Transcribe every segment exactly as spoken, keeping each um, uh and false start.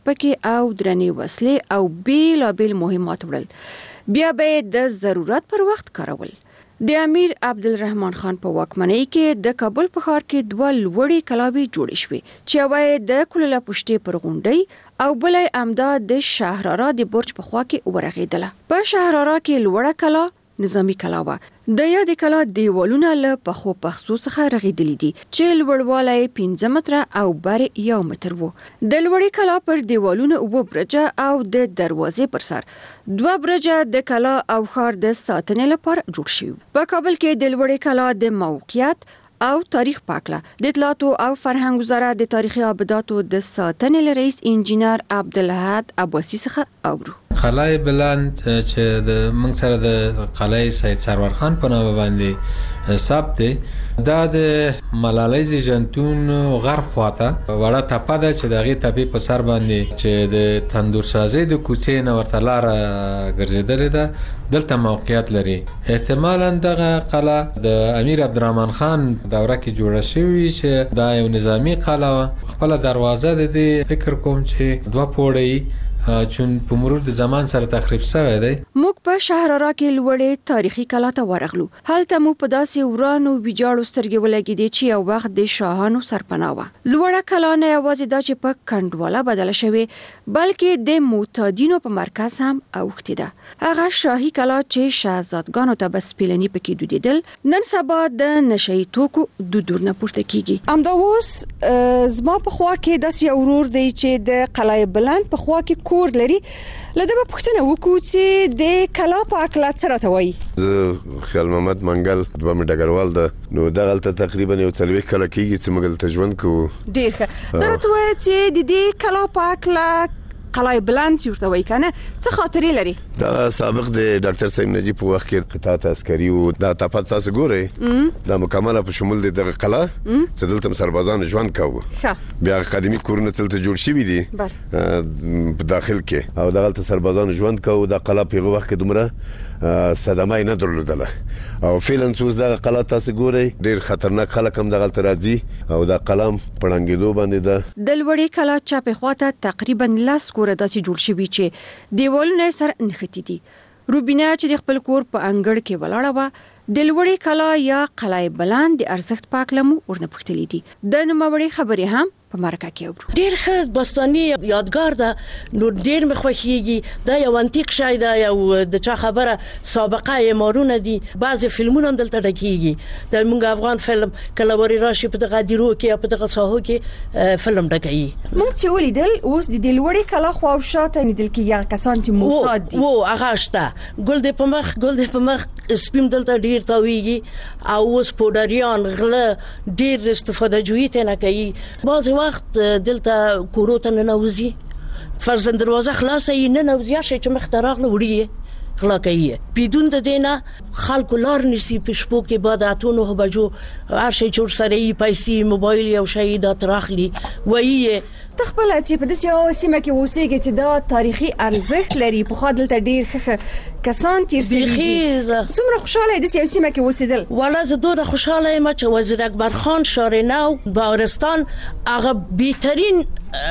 پکې او درنې وسلې او بیلابیل مهمات وړل، بیا به د ضرورت پر وخت کارول. د امیر عبدالرحمن خان په واکمنۍ کې د کابل په ښار کې دوه لوړې کلاوې جوړې شوې چې یوه یې د کلله پشتې پر غونډۍ او بله یې همدا د شهرارا د برج په خوا کې ورغېدله. په شهرارا کې لوړه کلا نظامی کلا وه. د یادې کلا دیوالونه له پخو پخڅو څخه رغېدلي دي چې لوړوالی پنځه متره او بر یو متر و. د لوړې کلا پر دیوالونه اووه برجه او د دروازې پر سر دوه برجه د کلا او ښار د ساتنې لپاره جوړ شوي. په کابل کې د لوړې کلا د موقعیت او تاریخ پاکله د اطلاعاتو او فرهنګ وزارت د تاریخي ابداتو د ساتنې رئیس انجینر عبدالحد عباسی څخه اورو. قلعه بلند چې د موږ سره د قلعه سید سرور خان په نامه باندې ثبت دی، دا د ملالۍ زیږنتون غرب خواته وړه تپه ده چې د هغې تپې په سر باندې چې د تندورسازۍ د کوڅې نه ورته لاره ګرځېدلې ده، دلته موقعیت لري. احتمالاً دغه قلعه د امیر عبدالرحمن خان دوره کې جوړه شوې چې دا یو نظامی قلعه وه. خپله دروازه د دې فکر کوم چې دوه پوړه چون په مرور د زمان سره تخریب شوی دی. موږ په شهرارا کې لوړې تاریخي کلا ته ورغلو. هلته مو په داسې ورانو ویجاړو سترګې ولګېدې چې یو وخت د شاهانو سرپناه وه. لوړه کلا نه یوازې دا چې په کنډواله بدله شوې، بلکې د معتادینو په مرکز هم اوښتې ده. هغه شاهي کلا چې شهزادګانو ته به سپېلني پکې دودېدل، نن سبا د نشه یي توکو دودونه پورته کیږي. همدا اوس زما په خوا کې داسې یو ورور دی چې د قلعه بلند په خوا کې کور لري. لده به پوښتنه وکړو چې د کلا په اکلات سره ته وایي. زه خیال محمد منګل دوه مې ډګروال ده، نو دغلته تقریبا یو څلوېښت کاله کېږي چې موږ دلته ژوند کوو. ډېر ښه. دا راته وایه چې د دې کلا په اکله قلعه بلند چې ورته وایي که نه، څه خاطرې لري؟ دا سابق د ډاکټر صاحب نجیب په وخت کې قطاعت عسکري و. دا تپه تاسو ګورئ دا مکمله په شمول د دغه قلعه چې دلته سربازان ژوند کوو. بیا قدیمي کورونه دلته جوړ شوي دي په داخل کې او دغلته سربازان ژوند کوو. دا قلعه په هغه وخت کې دومره صدمه یې نه درلودله او فعلا اوس دغه قلعه تاسو ګورئ ډېر خطرناک خلک هم دغلته راځي او دا قلعه په ړنګېدو باندې ده. د لوړې کلا چپې خواته تقریبا لس کوره داسې جوړ شوي چې دیوالونه یې سره نښتي دي. روبینه چې د خپل کور په انګړ کې ولاړه وه، د لوړې کلا یا قلعه بلند د ارزښت په هکله مو ورنه پوښتلي دي. د نوموړې خبرې هم په مرکه کې اورو. ډېر ښه باستاني یادګار ده، نو ډېر مې خوښېږي. دا یو انتیک شی ده، یو د چا خبره سابقه معمارونه دي. بعضې فلمونه هم دلته ډکېږي. د موږ افغان فلم کله ورې راشي په دغه دیرو کې یا په دغه ساحو کې فلم ډکوي. موږ چې ولیدل اوس د دې لوړې کلا خوا او شاته لیدل کېږي هغه کسان چې معتاد دي. و هغه شته، ګل دې په مخ ګل دې په مخ سپیم دلته ډېر تاویږي او اوس پوډریان غله ډېر استفاده جویي ترې نه کوي. بعضې وخت دلته کورو ته ننوځي، فرضاً دروازه خلاصه یې ننوځي، هر شی چې مخته راغله وړي یې غلا کوي. بدون د دې نه خلکو لار نیسي. په شپو کې بعد اتو نهو بجو هر شی چې ورسره یې پیسې موبایل یو شی دا تراخلي وایي. ته خپله چې په داسې یوه سیمه کې اوسېږې چې دا تاریخي ارزښت لري، پخوا دلته ډېر ښه کسان تېر شوي دي، څومره خوشحاله یې داسې یو سیمه کې اوسېدل؟ والا زه دومره خوشحاله یم چې وزیر اکبر خان شارنو باورستان هغه بهترین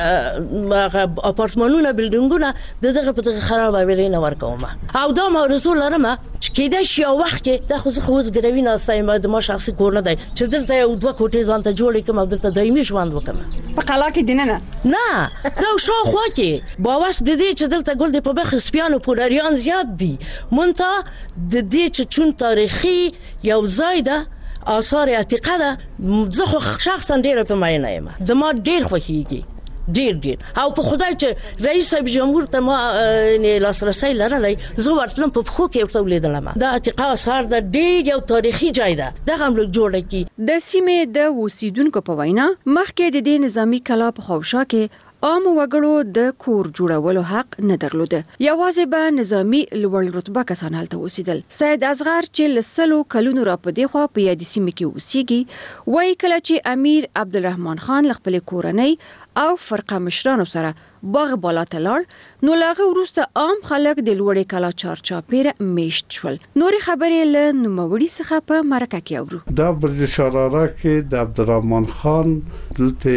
هغه اپارتمانونه بلډینګونه د دغه په دغه خراب حویلۍ نه ورکوم او دا ما آرزو لرم چې کېدای شي یو وخت کې دا خو زه خو اوس ګروي ناسته یم، د ما شخصي کور نه دی چې دلته یو دوه کوټې ځان ته جوړې کړم او دلته دایمي ژوند وکړم. په قلعه کې دننه نه، دا شاوخوا کې باوس د دې چې دلته ګل د په بخ سپیان او پولریان زیات دي، مونته د دې چې چون تاریخي یو ځای ده، آثار عتیقه ده. زه خو شخصا ډېره په مینه یم، زما ډېر خوښیږي ډیر ډیر او په خدای چې رئیس صاحب جمهور ته ما لاسرسی لرلی، زه ورتلم په پښو کې ورته ولیدلم. دا عتیقه آثار ده، ډیر یو تاریخي ځای ده، دغه هم لږ جوړه کړي. د سیمې د اوسیدونکو په وینا مخکې د دې نظامي کلا په خواوشا کې عام وګړو د کور جوړولو حق نه درلوده، یوازې به نظامی لوړ رتبه کسان هلته اوسېدل. سید اصغر چې له سلو کلونو را په دې خوا په یادې سیمې کې اوسېږي، وایي کله چې امیر عبدالرحمن خان له خپلې کورنۍ او فرقه مشرانو سره باغ بالا ته لاړ، نو له هغه وروسته عام خلک د لوړې کلا چارچاپېره میشت شول. نورې خبرې له نوموړي څخه په مرکه کې اورو. دا برج شراره کې د عبدالرحمن خان دلته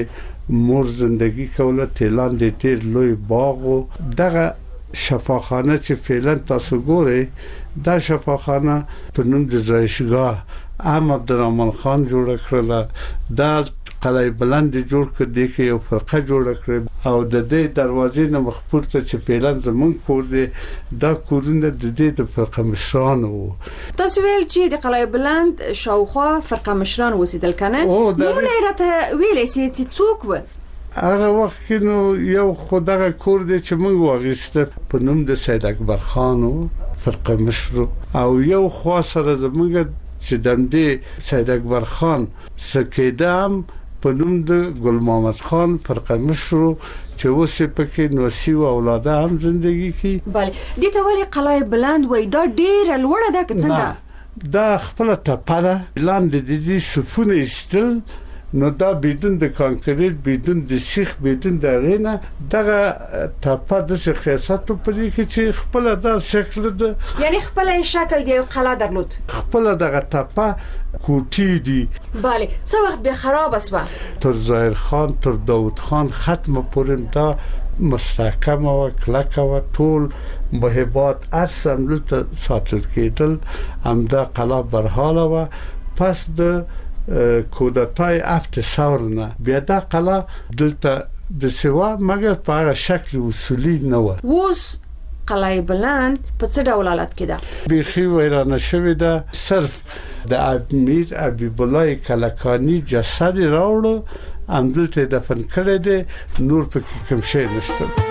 مور زندگی کوله تهران د ډیر لوی باغ او دغه شفاخانه چې فعلا تاسو ګورئ دا شفاخانه په نوم د زایشګاه ام عبدالرحمن خان جوړ کړل دا قلعه بلند جوړ کړ د کې یو فرقه جوړ کړ او د دې دروازې نه مخپور ته چې فعلا زمون کور دی دا کورونه د دې د فرقه مشران وو تاسو ویل چې د قلعه بلند شاوخوا فرقه مشران وسیدل کنه نو نه راته ویلې چې څوک و هغه وخت کې نو یو خدای کور دی چې موږ واغسته په نوم د سید اکبر خان فرقه مشر او یو خاصه زموږ چې د دې سید اکبر خان سکیدام په نوم د ګل محمد خان فرقه مشر چې اوسې پکې نوسی او اولاده هم زندگی کی bale دې ته ویل قلعه بلند وای دا ډیره لوړه ده که څنګه دا خپل ټپه لاندې د دې سفونه استل نو دا بدون د کانکریټ بدون د سیخ بدون د رینا دغه ټپه د خاصیت په دې کې چې خپل د شکل د یعنی خپل شکل دی قلعه درلود خپل دغه ټپه کوټی دی bale څه وخت به خراب اسوه تر ظاهر خان تر داوود خان ختمه پورې دا مستحکم او کلک او ټول مهبات اصلا ته ساتل کېدل هم دا قلعه برحاله و پس د کودتای افت سورنه بیا دا قلعه دلته د سوا مګر په هغه شکل اصولي نه و اوس قلعه بلند په څه ډول حالت کې ده بيخي ویرانه شوې ده صرف د امیر حبیب الله کلکانی جسد راوړو هم دلته دفن کړی دی نور پکې کوم شی نشته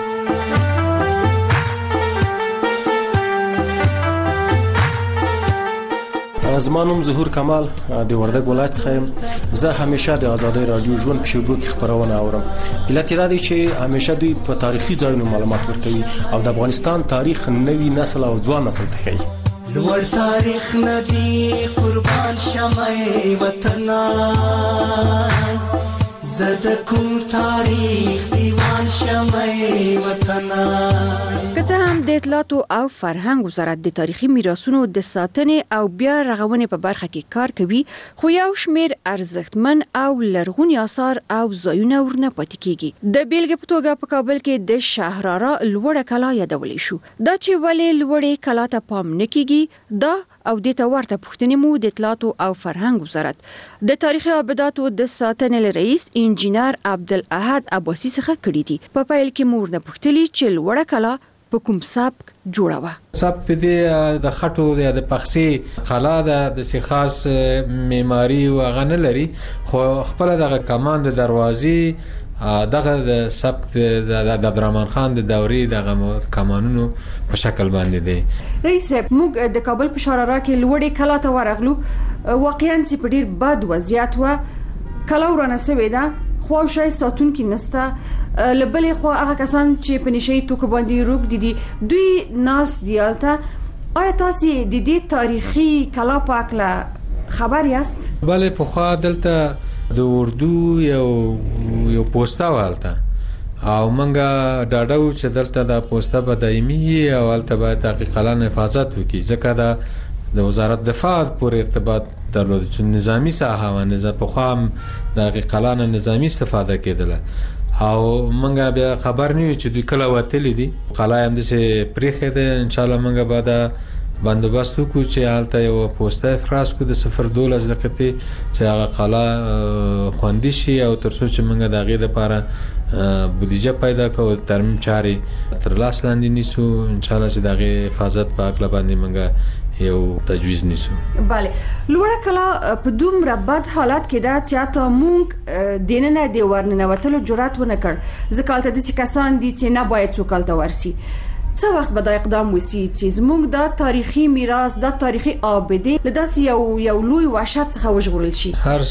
زمانم ظهور کمال د وردګ ولایت څخه زه همیشه د آزادۍ رادیو ژوند په شبکو کې خبرونه اورم علت دا دی چې همیشه دوی په تاریخي ځایونو معلومات ورکوي او د افغانستان تاریخ نوی نسل او ځوان نسل ته ښیي لوړ تاریخ ندی قربان شمه وطن زد کوم تاریخ دیوان شمه وطن کته هم د اطلاعات او فرهنګ وزارت د تاریخي میراثونو د ساتنې او بیا رغونې په برخه کې کار کوي خو یو شمیر ارزښتمن او لرغوني آثار او ځایونه ورنه پاتې کیږي د بیلګې په توګه په کابل کې د شاهرارا لوړه کلا یادولې شو دا چې ولې لوړې کلا ته پام نه کیږي دا او د تورته پښتنې مو د اطلاعات او فرهنګ وزارت د تاریخي ابداتو د ساتنې رئیس انجینر عبدالاحد عباسی څخه کړی دي په پایل کې مور نه پښتلي چې لوړه کلا په کوم سبک جوړه و سبک دې د خټو د پخسي قلا د خاص معماري او غنه لري خو خپل دغه کمان د دروازې دغه د سبک د عبدالرحمن خان د دورې دغه کمانونو په شکل باندې دی رئیس موږ د کابل په شاهرارا کې لوړې کلا ته ورغلو واقعا چې په ډیر بد وضعیت و کلا ورانه سوې ده خو شای ساتون کې نسته لبلې خو هغه کسان چې په نشي توک باندې روک دي دي دوی ناس دیالته آیا تاسو د دې تاریخي کلا پاکله خبر یاست بله په خوا دلته د اردو یو یو پوسټا والته او منګه ډاډو چې دلته د پوسټا به دایمي او البته به تحقیقاتن حفاظت وکړي ځکه دا د وزارت دفاع پورې ارتباط درلود چې نظامی ساحه و نظام په خام د قلان نظامی استفاده کېدله او منګه بیا خبر نه چې دوی کله وتلی دي قلای هم د سه پریخه ده ان شاء الله منګه بعد بندوبست وکړو چې حالت یو پوسټه افراز کو د صفر دولس دقیقې چې هغه قلا خوندي شي او ترڅو چې منګه د غیر لپاره بودیجه پیدا کوو ترمیم چاري تر لاس لاندې نیسو ان شاء الله چې د غیر حفاظت په اړه باندې منګه یو تجویز نیسو bale لوړه کلا په دومره بد حالت کې دا چې تا مونږ دیننه دی ورننه وتلو جرأت ونه کړ ځکه د څه کسان دي چې نه باید څوک ته ورسي څه وخت به دا اقدام وسی چې زموږ دا تاریخي میراث دا تاریخي آبده لداس یو یو لوی وحشت څخه وژغورل شي هر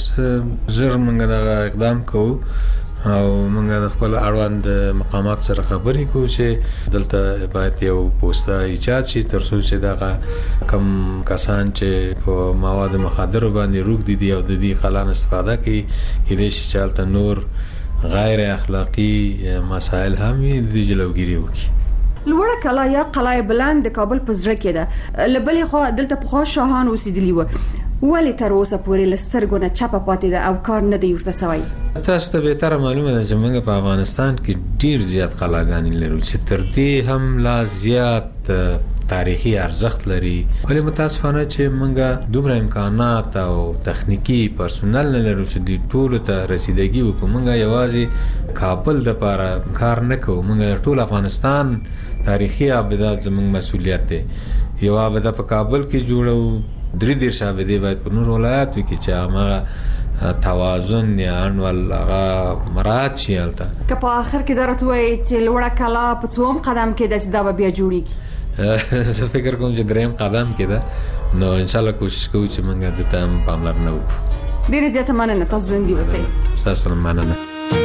زر موږ دا اقدام کوو او موږ د خپل اړوند مقامات سره خبرې کوو چې دلته باید یو پوسټه ایجاد شي ترڅو چې دا کم کسان چې په مواد مخدر باندې روک دي او د دې خلان استفاده کوي کله چې چالت نور غیر اخلاقی مسائل هم د جلوګیری وکړي لوړه کلا یا قلعه بلند د کابل په زړه کې ده لبلې خو دلته په خوا شاهان اوسېدلی و ولې تر اوسه پورې لسترګو نه چپه پاتې ده او کار نه دی ورته سوی؟ تاسو ته به تر معلومه ده چې موږ په افغانستان کې ډیر زیات قلاګانې لرو چې تر دې هم لا زیات تاریخي ارزښت لري، ولې متاسفانه چې موږ دومره امکانات او تخنیکی پرسونل نه لرو چې د ټولو ته رسیدګي وکړو. موږ یوازې کابل د لپاره کار نه کوو، موږ ټول افغانستان تاریخي ابدات زموږ مسؤلیت دی. یو ابدا په کابل کې جوړو، درې دیر شابه دی باید په نور ولایاتو کې چې هغه توازن یا انول هغه مراعات شي. هلته که په آخر کې درته وایي چې لوړه کلا په څوم قدم کې ده چې دا به بیا جوړیږي؟ زه فکر کوم چې دریم قدم کې ده، نو ان شاء الله کوشش کوو چې موږ د ته پاملرنه وکړو. ډیره زیاته مننه، تاسو ژوندي اوسئ. ستاسو سره مننه.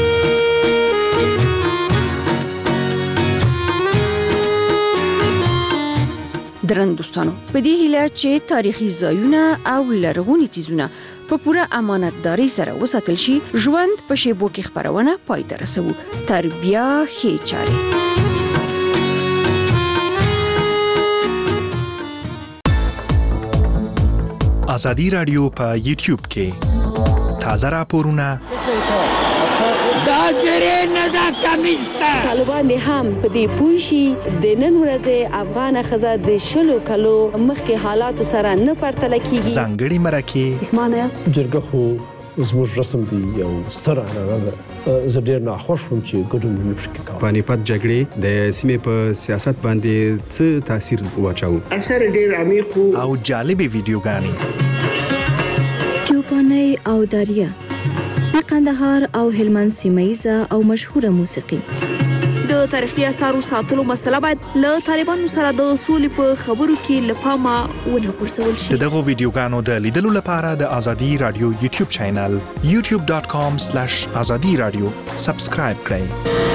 درن دوستانو، په دې هیله چې تاریخي ځایونه او لرغوني څیزونه په پوره امانتداري سره وساتل شي، ژوند په شیبو کې خبرونه پای ته رسوو. تر بیا ښې چارې. ازادي رادیو په یوټیوب کې تازه راپورونه دا زری نه دا کمیسته. طالبان هم په دې پوښي د نن ورځې افغان خزه د شلو کلو مخکې حالات سره نه پرتل کیږي. ځانګړي مرکه معنی جرګه خو زموږ رسم دی یو ستر عنعنه ده. زه ډیر ناخوښ وم چې ګډون نه پکې کوم. پانیپت جګړې د سیمې په سیاست باندې څه تاثیر واچاو؟ اثر ډیر عمیق او جالبې ویډیوګانې چوپاني او داریا د قندهار او هلمند سیمایزه او مشهوره موسیقي. د تاریخي اثارو ساتلو مسله باید له طالبانو سره د اصول په خبرو کې لپاره ونه پرسول شي. دغه ویډیوګانو د لیدلو لپاره د ازادي رادیو یوټیوب چینل یوټیوب ډاټ کام سلیش ازادي رادیو سبسکرایب کړئ.